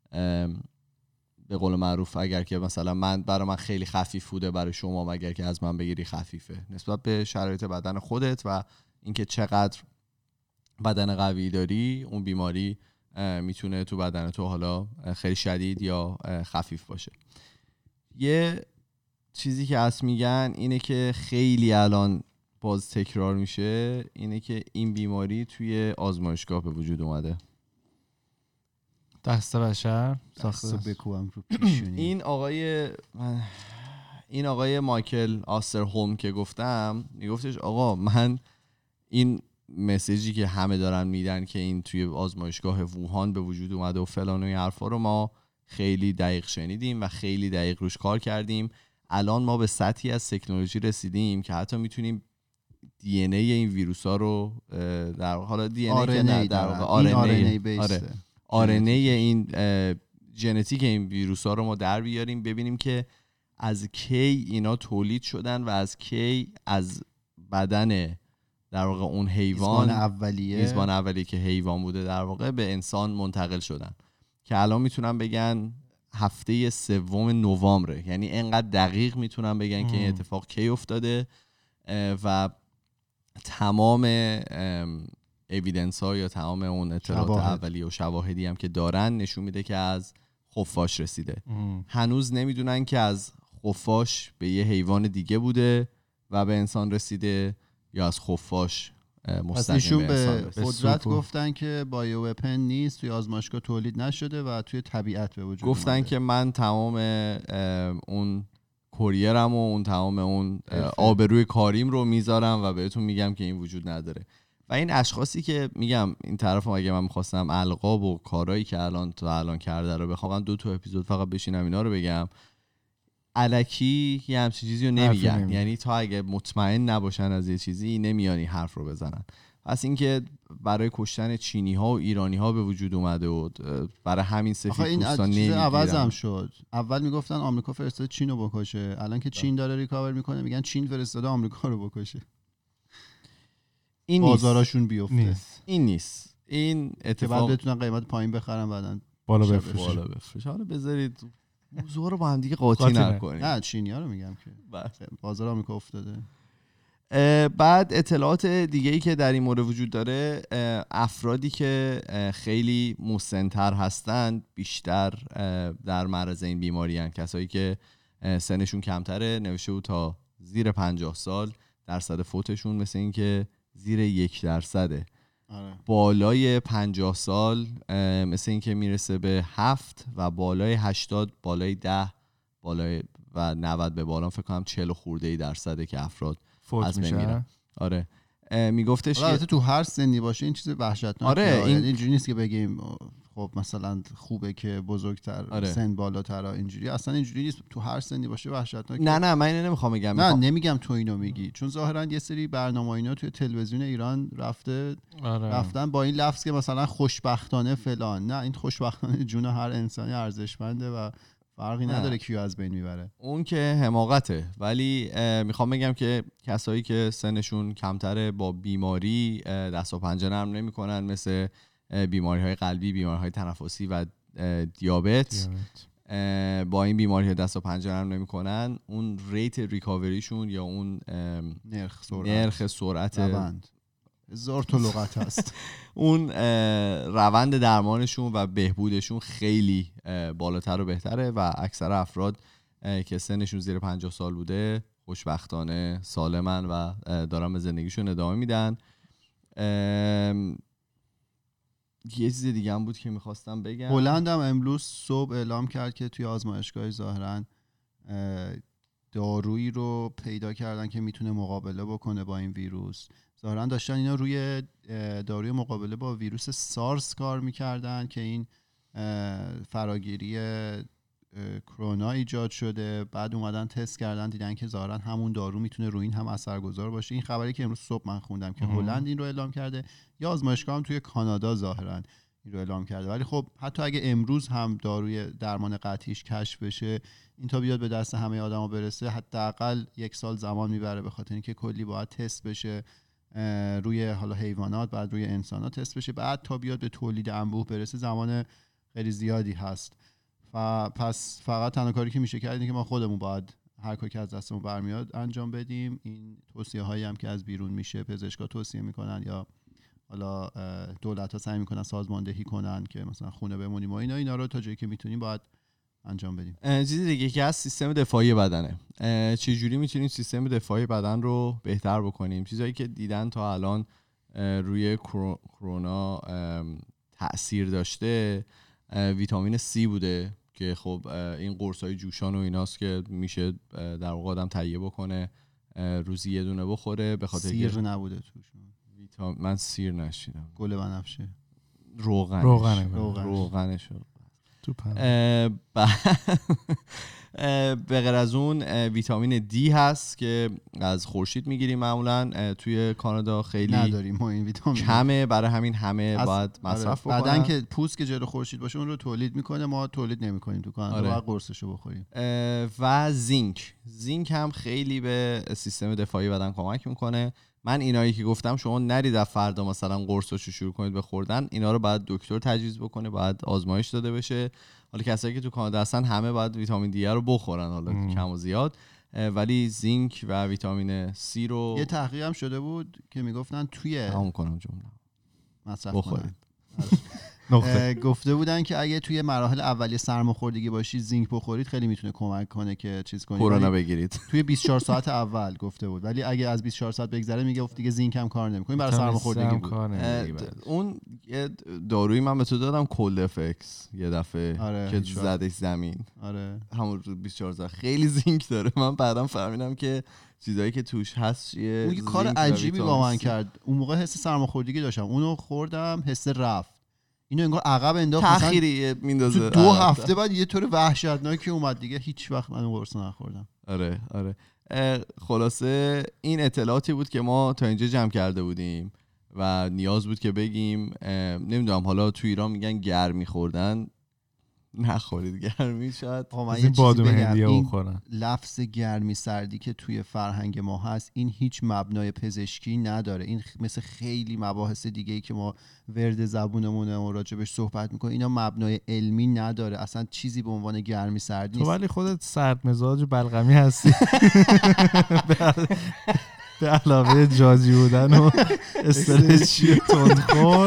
به قول معروف اگر که مثلا من برای من خیلی خفیف بوده برای شما اگر که از من بگیری خفیفه، نسبت به شرایط بدن خودت و اینکه چقدر بدن قوی داری اون بیماری میتونه تو بدن تو حالا خیلی شدید یا خفیف باشه. یه چیزی که هست میگن اینه که خیلی الان باز تکرار میشه، اینه که این بیماری توی آزمایشگاه به وجود اومده. دست بشر ساخته بکوام رو پیشونی. این آقای این آقای مایکل آسترهولم که گفتم میگفتش آقا من این مسیجی که همه دارن میدن که این توی آزمایشگاه ووهان به وجود اومده و فلان و این حرفا رو ما خیلی دقیق شنیدیم و خیلی دقیق روش کار کردیم. الان ما به سطحی از تکنولوژی رسیدیم که حتی میتونیم دی ان ای این ویروس ها رو در حالا دی ان ای که نه در واقع آر ان ای آره آر ان ای این ژنتیک این ویروس ها رو ما در بیاریم، ببینیم که از کی اینا تولید شدن و از کی از بدن در واقع اون حیوان میزبان اولیه میزبان اولیه که حیوان بوده در واقع به انسان منتقل شدن، که الان میتونن بگن هفته سوم نوامبر، یعنی انقدر دقیق میتونن بگن ام. که این اتفاق کی افتاده و تمام اویدنس ها یا تمام اون اطلاعات شواهد. اولیه و شواهدی هم که دارن نشون میده که از خفاش رسیده. ام. هنوز نمیدونن که از خفاش به یه حیوان دیگه بوده و به انسان رسیده یا از خفاش پس ایشون به قدرت گفتن که بایو وپن نیست، توی آزمایشگاه تولید نشده و توی طبیعت به وجود گفتن اومده. که من تمام اون کوریرم و اون تمام اون آبروی کاریم رو میذارم و بهتون میگم که این وجود نداره. و این اشخاصی که میگم این طرف اگه من میخواستم القاب و کارهایی که الان تا الان کرده رو بخوام دو تا اپیزود فقط بشینم اینا رو بگم، الکی یه همچین چیزی رو نمیگن. یعنی تا اگه مطمئن نباشن از یه چیزی نمیانی حرف رو بزنن. پس اینکه برای کشتن چینی ها و ایرانی ها به وجود اومده و برای همین سفید پوستا نمیگیرن. عوض هم شد. اول میگفتن آمریکا فرستاده چین رو بکشه، الان که چین داره ریکاور میکنه میگن چین فرستاده آمریکا رو بکشه. این بازارشون بیفته. نیست. این نیست. این اتفاق بعد بتونن قیمت پایین بخرن بعدن بالا بفروشن. بالا بفروشن. حالا بذارید موضوع رو با هم دیگه قاطی نکنیم. نه چینی‌ها رو میگم که بازار آمریکا افتاده. بعد اطلاعات دیگه ای که در این مورد وجود داره، افرادی که خیلی مسن‌تر هستند بیشتر در معرض این بیماری هستند. کسایی که سنشون کمتره، نوشته بود تا زیر پنجاه سال درصد فوتشون مثل این که زیر یک درصده. آره. بالای پنجاه سال مثل این که میرسه به هفت و بالای هشتاد بالای ده بالای و نود به بالا فکر کنم چهل خورده ای درصده که افراد فوت میشن. آره میگفتش که البته تو هر سنی باشه این چیز وحشتناکه. آره این اینجوری نیست که بگیم خب مثلا خوبه که بزرگتر آره. سن بالاتر اینجوری، اصلا اینجوری نیست. تو هر سنی باشه وحشتناکه. نه نه من اینو نمیخوام بگم. نه نمیگم تو اینو میگی، چون ظاهرا یه سری برنامه اینا توی تلویزیون ایران رفته آره. رفتن با این لفظ که مثلا خوشبختانه فلان. نه این خوشبختانه جون هر انسانی ارزشمنده و فرقی نداره کیو از بین میبره. اون که حماقته. ولی میخوام بگم که کسایی که سنشون کمتره با بیماری دست و پنجه نرم نمیکنن، مثل بیماری‌های قلبی، بیماری‌های تنفسی و دیابت. با این بیماری‌ها دست و پنجه نرم نمیکنن، اون ریت ریکاوریشون یا اون نرخ سرعت نرخ سرعت روند هزار تا لغت هست اون روند درمانشون و بهبودشون خیلی بالاتر و بهتره و اکثر افراد که سنشون زیر پنجاه سال بوده خوشبختانه سالمن و دارن به زندگیشون ادامه میدن. یه چیز دیگه هم بود که میخواستم بگم. هلند هم امروز صبح اعلام کرد که توی آزمایشگاه ظاهراً دارویی رو پیدا کردن که میتونه مقابله بکنه با این ویروس. ظاهراً داشتن اینا روی داروی مقابله با ویروس سارس کار میکردن که این فراگیری کرونا ایجاد شده. بعد اومدن تست کردن دیدن که ظاهراً همون دارو میتونه روی این هم اثرگذار باشه. این خبری که امروز صبح من خوندم که هلند این رو اعلام کرده، یا آزمایشگاه هم توی کانادا ظاهراً این رو اعلام کرده. ولی خب حتی اگه امروز هم داروی درمان قطعیش کشف بشه، این تا بیاد به دست همه آدما برسه حداقل یک سال زمان میبره، به خاطر اینکه کلی باید تست بشه روی حالا حیوانات، بعد روی انسانات تست بشه، بعد تا بیاد به تولید انبوه برسه زمان خیلی زیادی هست. و پس فقط تنها کاری که میشه کرد اینه که ما خودمون باید هر کاری که از دستمون برمیاد انجام بدیم. این توصیه هایی هم که از بیرون میشه، پزشکا توصیه میکنن یا حالا دولت ها سعی میکنن سازماندهی کنن که مثلا خونه بمونیم و اینا اینا رو تا جایی که میتونیم باید انجام بدیم. چیزی دیگه که از سیستم دفاعی بدنه، چه جوری میتونیم سیستم دفاعی بدن رو بهتر بکنیم. چیزایی که دیدن تا الان روی کرونا تأثیر داشته ویتامین سی بوده که خب این قرصای جوشان و ایناست که میشه در واقع آدم تهیه بکنه روزی یه دونه بخوره. به خاطر سیر نبوده توشون. ویتامین من سیر نشیدم. گل بنفشه. روغنش روغنه روغنش تو به غیر از اون ویتامین دی هست که از خورشید میگیریم معمولا. توی کانادا خیلی نداریم ما این ویتامین، کمه، برای همین همه باید مصرف بکنن. بعدن که پوست که جلو خورشید باشه اون رو تولید میکنه، ما تولید نمیکنیم تو کانادا. آره. باید قرصشو بخوریم. و زینک زینک هم خیلی به سیستم دفاعی بدن کمک میکنه. من اینایی که گفتم شما نرید از فردا مثلا قرصاشو شروع کنید به خوردن، اینا رو باید دکتر تجویز بکنه، باید آزمایش داده بشه. حالا کسایی که تو کانادا هستن همه باید ویتامین دی رو بخورن، حالا ام. کم و زیاد، ولی زینک و ویتامین سی رو یه تحقیق هم شده بود که میگفتن توی تمام کنم جمله مصرف بخورید. نقطه. گفته بودن که اگه توی مراحل اولیه سرماخوردگی باشید زینک بخورید خیلی میتونه کمک کنه که چیز کنید کرونا بگیرید توی بیست و چهار ساعت اول گفته بود، ولی اگه از بیست و چهار ساعت بگذره میگه دیگه زینک هم کار نمیکنه برای سرماخوردگی بود. اون یه دارویی من به تو دادم کولد افکس یه دفعه آره، که زدش زمین. آره همون بیست و چهار ساعت خیلی زینک داره. من بعدم فهمیدم که چیزایی که توش هست چیه. اون یه کار عجیبی با من کرد. اون موقع حس سرماخوردگی داشتم، اونو خوردم حس رفت، اینو انگار عقب انداخت، تأخیری میندازه تو دو هفته بعد یه طور وحشتناکی اومد دیگه هیچ وقت من قرص نخوردم. آره آره. خلاصه این اطلاعاتی بود که ما تا اینجا جمع کرده بودیم و نیاز بود که بگیم. نمیدونم حالا تو ایران میگن گرمی خوردن، نخورید گرمی. شاید من یه چیزی بگم، این بخورن. لفظ گرمی سردی که توی فرهنگ ما هست این هیچ مبنای پزشکی نداره. این مثل خیلی مباحث دیگه‌ای که ما ورد زبونمونه و راجبش صحبت میکنیم اینا مبنای علمی نداره، اصلا چیزی به عنوان گرمی سردی نیست. تو ولی خودت سرد مزاج و بلغمی هستی به علاوه جاجی بودن و استرچی تندخور.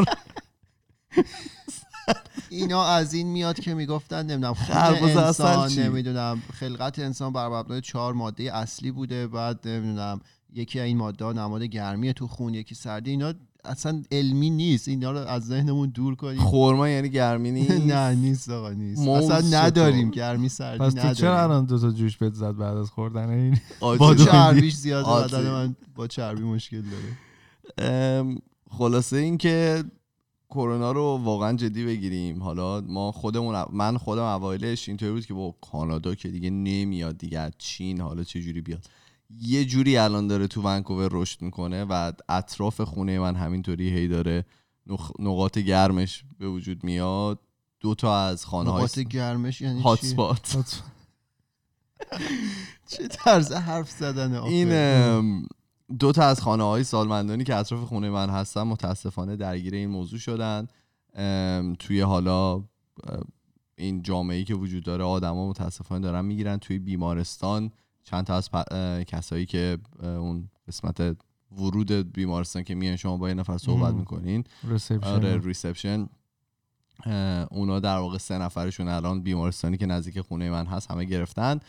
اینا از این میاد که میگفتن نمیدونم خربزه انسان نمیدونم خلقت انسان بر مبنای چهار ماده اصلی بوده، بعد نمیدونم یکی این ماده نماد گرمی تو خون یکی سردی. اینا اصلا علمی نیست، اینا رو از ذهنمون دور کنیم. خورما یعنی گرمی نیست؟ نه نیست آقا نیست، اصلا نداریم گرمی سردی پس نداریم. تو چرا الان دو تا جوش بهت زد بعد از خوردن این؟ با چربیش زیاده، بدن من با چربی مشکل داره. خلاصه این که کرونا رو واقعا جدی بگیریم. حالا ما خودمون، من خودم اوایلش اینطوری بود که با کانادا که دیگه نمیاد دیگه، از چین حالا چه جوری بیاد، یه جوری الان داره تو ونکوور رشد میکنه و اطراف خونه من همینطوری هی داره نقاط گرمش به وجود میاد. دو تا از خانه های نقاط گرمش یعنی هات سپات. چه طرز حرف زدنه آخه. این دو تا از خانه های سالمندانی که اطراف خونه من هستن متاسفانه درگیر این موضوع شدن. توی حالا این جامعه‌ای که وجود داره آدما متاسفانه دارن میگیرن توی بیمارستان. چند تا از کسایی که اون قسمت ورود بیمارستان که میان شما با یه نفر صحبت میکنین، آره ریسپشن، اونا در واقع سه نفرشون الان بیمارستانی که نزدیک خونه من هست همه گرفتن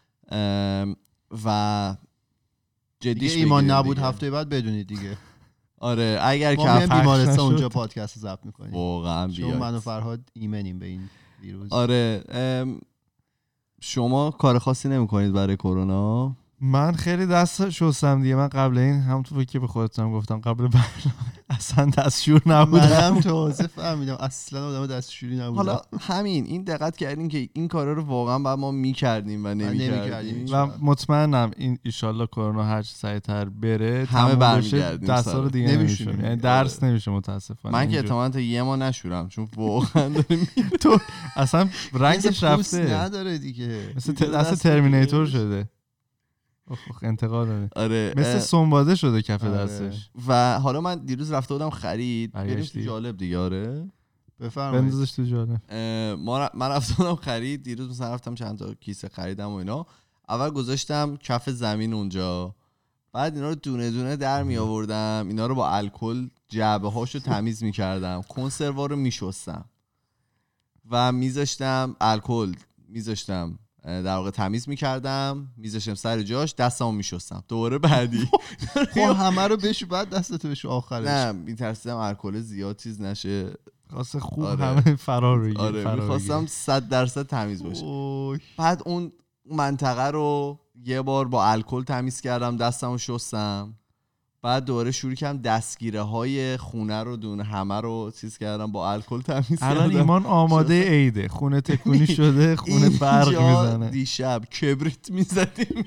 و جدیش ایمان نبود دیگه. هفته بعد بدونید دیگه. آره اگر که بیمارستان اونجا پادکست ضبط میکنیم واقعا بیاید، چون من و فرهاد ایمنیم به این ویروس. آره شما کار خاصی نمیکنید برای کرونا؟ من خیلی دست شستم دیگه. من قبل این همونطور که به خودتون گفتم قبل برنامه اصلا دستشور نبودم. منم تازه فهمیدم اصلا آدم دستشوری نبودم. حالا همین این دقت کردیم که این کارا رو واقعا بعد ما میکردیم و نمیکردیم و مطمئنم این ایشالله کرونا هر چه سریعتر بره همه برمیگردیم دستا رو دیگه نمیشه، یعنی درس نمیشه متاسفانه. من که احتمالاً تا یه ما نشورم چون واقعا داریم تو اصلا رنگش رفته نداره دیگه، مثل دست ترمیناتور شده. اخ انتقاد داره. آره مثل سنباده شده کف آره. دستش. و حالا من دیروز رفته بودم خرید، بریم تو جالب دیگه. آره بفرمایید بندازش تو جالب. ما من رفته بودم خرید دیروز، مثلا رفتم چند تا کیسه خریدم و اینا. اول گذاشتم کف زمین اونجا، بعد اینا رو دونه دونه در می آوردم، اینا رو با الکل جعبه هاشو تمیز می‌کردم، کنسروا رو میشستم و میذاشتم الکل میذاشتم در واقع تمیز میکردم، میذاشتم سر جاش، دستمو میشستم دوباره بعدی. خب همه رو بشو بعد دستتو بشو آخرش. نه میترسیدم الکل زیاد چیز نشه، واسه خوب آره. همه فرار بگیر. آره میخواستم صد درصد تمیز باشه. اوه. بعد اون منطقه رو یه بار با الکل تمیز کردم، دستمو شستم، بعد دوباره شروع کردم دستگیره های خونه رو دونه همه رو چیز کردم با الکل تمیز کردم. الان ایمان آماده عیده، خونه تکونی شده، خونه برق میزنه. دیشب کبریت میزدیم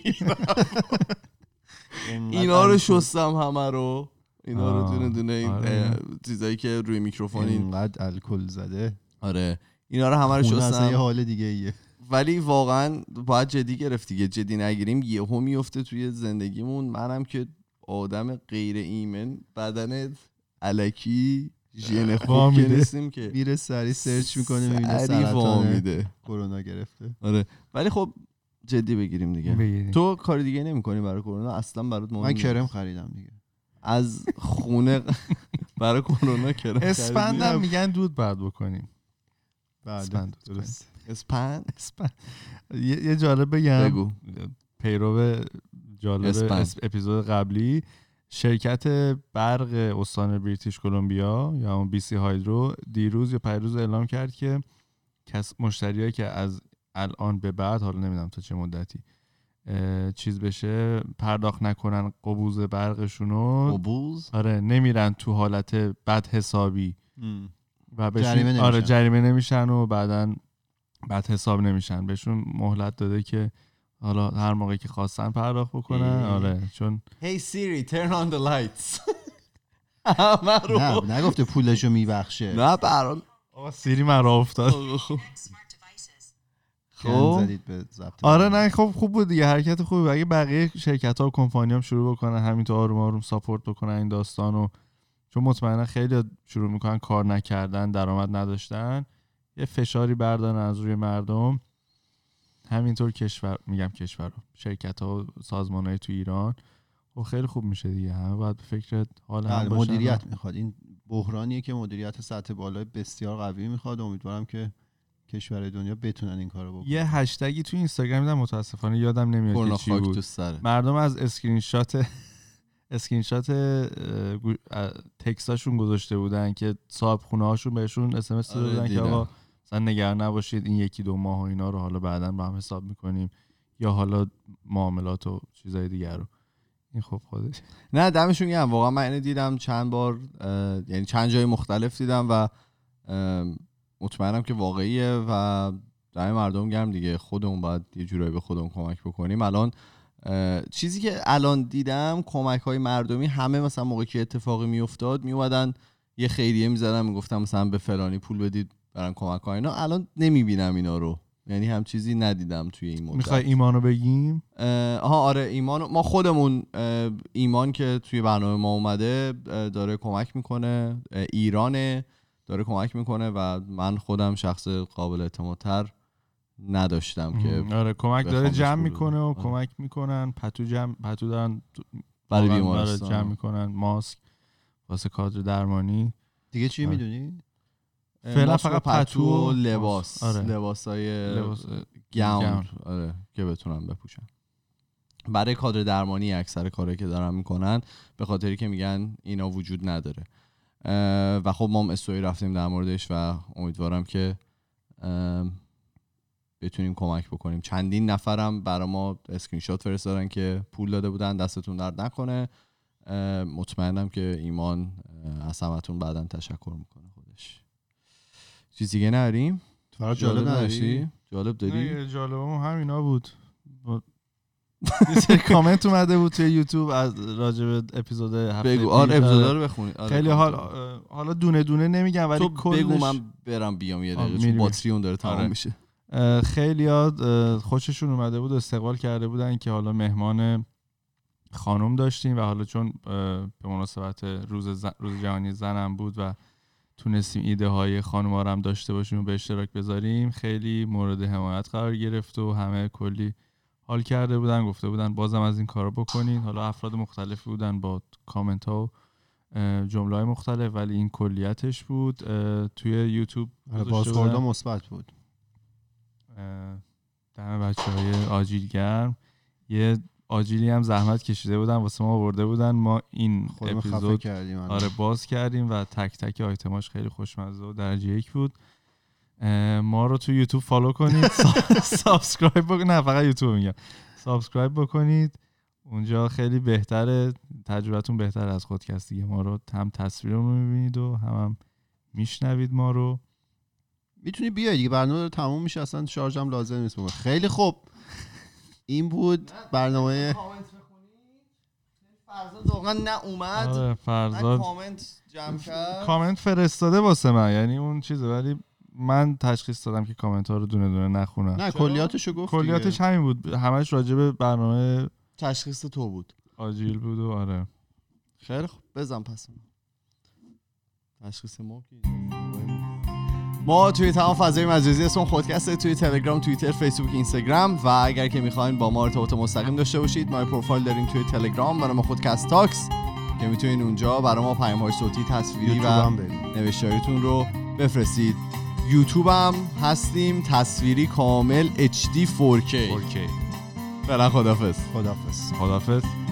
اینا رو شستم همه رو، اینا رو دونه دونه این آره. چیزایی که روی میکروفون اینقدر الکل زده. آره اینا رو همه رو شستم. یه حال دیگه ایه. ولی واقعا باید جدی گرفت دیگه، جدی نگیریم یهو میفته توی زندگیمون. منم که آدم غیر ایمن، بدن الکی ژن خوب که نیستیم که میره سری سرچ میکنه میبینه سرطان کرونا گرفته. آره ولی خب جدی بگیریم دیگه. بگیریم. تو کار دیگه نمی‌کنی برای کرونا اصلا؟ برات مهم من کرم خریدم دیگه از خونه برای کرونا کرم اسپند هم خریدی؟ میگن دود بعد بکنیم. اسپند درست. اسپند اسپند یه یه جالب بگم، بگو. پیرو جالب اسپند. اس- اپیزود قبلی، شرکت برق استان بریتیش کلمبیا یا همون بی سی هایدرو دیروز یا پریروز اعلام کرد که کس مشتریایی که از الان به بعد، حالا نمیدونم تا چه مدتی چیز بشه، پرداخت نکنن قبوز برقشونو، قبوز آره نمیرن تو حالت بد حسابی ام. و بهشون جریمه نمیشن. آره جریمه نمیشن و بعداً بد حساب نمیشن. بهشون مهلت داده که حالا هر موقعی که خواستن پرداخت بکنن. اه. آره چون Hey Siri turn on the lights همه رو نه نگفته پولشو میبخشه. نه برام آقا سیری مرا افتاد. خب زدید به ضبط. آره نه خب خوب بود دیگه، حرکت خوبی. اگه بقیه شرکت ها و کمپانی هم شروع بکنن همینطور آروم آروم ساپورت بکنن این داستانو، چون مطمئنا خیلی شروع میکنن کار نکردن، درآمد نداشتن، یه فشاری بردارن از روی مردم. همینطور کشور میگم کشور شرکت ها و سازمان های تو ایران و خیلی خوب میشه دیگه. همه باید به فکر حال هم باشن. مدیریت میخواد، این بحرانیه که مدیریت سطح بالای بسیار قوی میخواد. امیدوارم که کشور دنیا بتونن این کارو بکنن. یه هشتگی تو اینستاگرام دیدم متاسفانه یادم نمیاد کرونا که چی خاک بود. تو سره. مردم از اسکرین شات اسکرین شات تکستاشون گذاشته بودن که صاحب خونه هاشون بهشون اس ام اس داده آره بودن که دیدم. آقا مثلا نگران نباشید این یکی دو ماه و اینا رو حالا بعداً با هم حساب میکنیم، یا حالا معاملات و چیزای دیگر رو. این خب خودش نه دمشون گرم واقعا. من اینو دیدم چند بار، یعنی چند جای مختلف دیدم و مطمئنم که واقعیه و دم مردم گرم دیگه. خودمون باید یه جورایی به خودمون کمک بکنیم. الان چیزی که الان دیدم کمک های مردمی همه مثلا موقعی که اتفاقی میافتاد میومدن یه خیریه میزدن میگفتن مثلا به فلانی پول بدید برن کمک ها. اینا الان نمیبینم اینا رو، یعنی هم چیزی ندیدم توی این مدت. میخوای ایمانو بگیم؟ آها آره ایمان. ما خودمون ایمان که توی برنامه ما اومده داره کمک میکنه، ایرانه داره کمک میکنه و من خودم شخص قابل اعتمادتر نداشتم که آره کمک داره بخوامش جمع بگم. میکنه و آره. کمک میکنن. پتو جمع پتو دارن برای واقعاً بیمارستان جمع میکنن، ماسک واسه کادر درمانی. دیگه چی آره. میدونی؟ فعلا ماسک و فقط پتو پتو و و لباس. آره. لباسای لباس گاون گاون. آره که بتونن بپوشن. برای کادر درمانی اکثر کارهایی که دارن میکنن به خاطری که میگن اینا وجود نداره و خب ما هم استوری رفتیم در موردش و امیدوارم که بتونیم کمک بکنیم. چندین نفرم برای ما اسکرین شات فرستادن که پول داده بودن، دستتون درد نکنه. مطمئنم که ایمان از همتون بعداً تشکر میکنه خودش. چیز دیگه نداریم؟ فرات جالب نداری؟ جالب داری؟ نه جالبم همینا بود. یه سری کامنت اومده بود توی یوتیوب از راجع به اپیزود هفته بگو. آره اپیزودا رو بخونید. آره خیلی حال حالا دونه دونه نمیگم ولی تو کلش بگو من برم بیام یه دقیقه چون باتری اون داره تمام آره. میشه. خیلی ها خوششون اومده بود، استقبال کرده بودن که حالا مهمان خانم داشتیم و حالا چون به مناسبت روز زن، روز جهانی زنم بود و تونستیم ایده های خانوما رو هم داشته باشیم و به اشتراک بذاریم، خیلی مورد حمایت قرار گرفت و همه کلی حال کرده بودن، گفته بودن بازم از این کارو بکنین. حالا افراد مختلفی بودن با کامنت ها و جمله های مختلف ولی این کلیتش بود. توی یوتیوب بازخورد مثبت بود. دم بچهای آجیل گرم. یه آجیلی هم زحمت کشیده بودن واسه ما آورده بودن، ما این اپیزود کردیم آره باز کردیم و تک تک آیتماش خیلی خوشمزه و درجه یک بود. ما رو تو یوتیوب فالو کنید، سابسکرایب بکنید، نه فقط یوتیوب میگم، سابسکرایب بکنید. اونجا خیلی بهتره، تجربتون بهتره از خودکست دیگه. ما رو هم تصویرمون رو میبینید و هم هم میشنوید ما رو. میتونی بیای دیگه، برنامه داره تموم میشه، اصلا شارژ هم لازم نیست بکنم. خیلی خوب این بود برنامه. فرزاد واقعا نه اومد آره فرزاد کامنت جمع کرد، کامنت فرستاده واسه من، یعنی اون چیزه ولی من تشخیص دادم که کامنت ها رو دونه دونه نخونم. نه کلیاتشو گفت. کلیاتش همین بود، همش راجع به برنامه تشخیص تو بود، آجیل بود و آره. خیلی خوب بزن پس تشخیص ما که ما توی تمام فضای مجازی اسم خودکسته، توی تلگرام، توییتر، فیسبوک، اینستاگرام و اگر که میخواین با ما ارتباط مستقیم داشته باشید ما پروفایل داریم توی تلگرام به نام خودکست تاکس که میتونین اونجا برای ما پیام‌های صوتی، تصویری و نوشتاریتون رو بفرستید. یوتیوب هم هستیم، تصویری کامل اچ دی فور کی. فور کی. فعلا خدافظ. خدافظ. خدافظ.